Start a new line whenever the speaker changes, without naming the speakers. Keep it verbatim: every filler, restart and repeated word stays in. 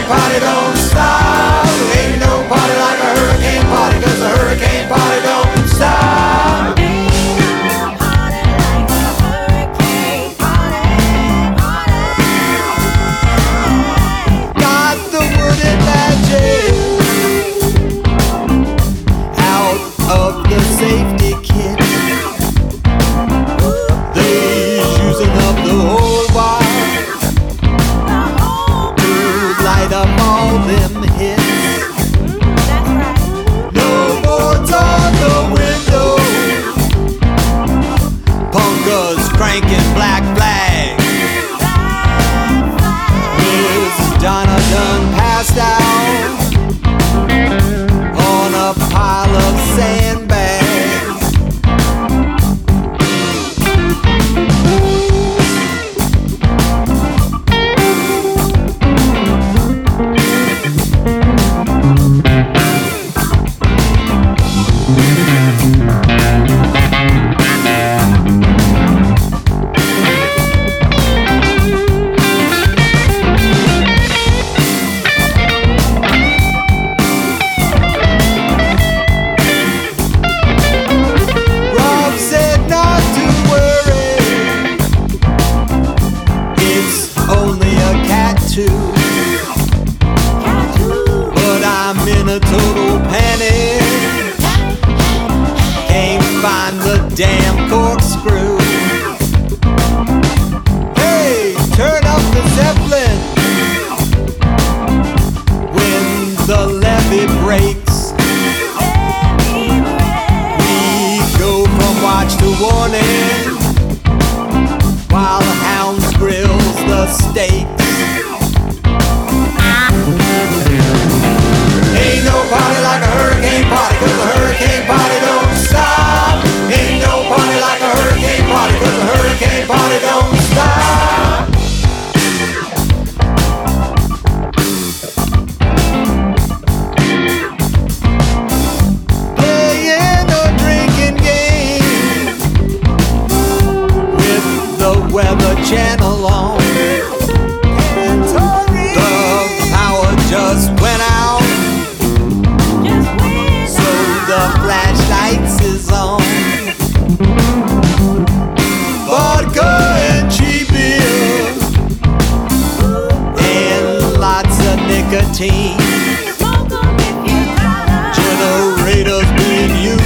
hurricane party don't stop. Ain't no party like a hurricane party, 'cause a hurricane party don't stop. Got the wooden magic out of the safety kit. They's using up the whole wire to light up all them hits. No boards on the window, punkers cranking black flags. Miss Donna done passed out on a pile of sandbags. Rob said not to worry, it's only a cat too. But I'm in a total panic, can't find the damn corkscrew. Hey, turn up the Zeppelin when the levee breaks. We go from watch to warning while the hounds grills the steaks. Ain't no party like a hurricane party, 'cause a hurricane party don't stop. Ain't no party like a hurricane party, 'cause a hurricane party don't stop. Playing a drinking game with the Weather Channel on. The power just went out, so the flashlights is on. Vodka and cheap beer and lots of nicotine. Generators being used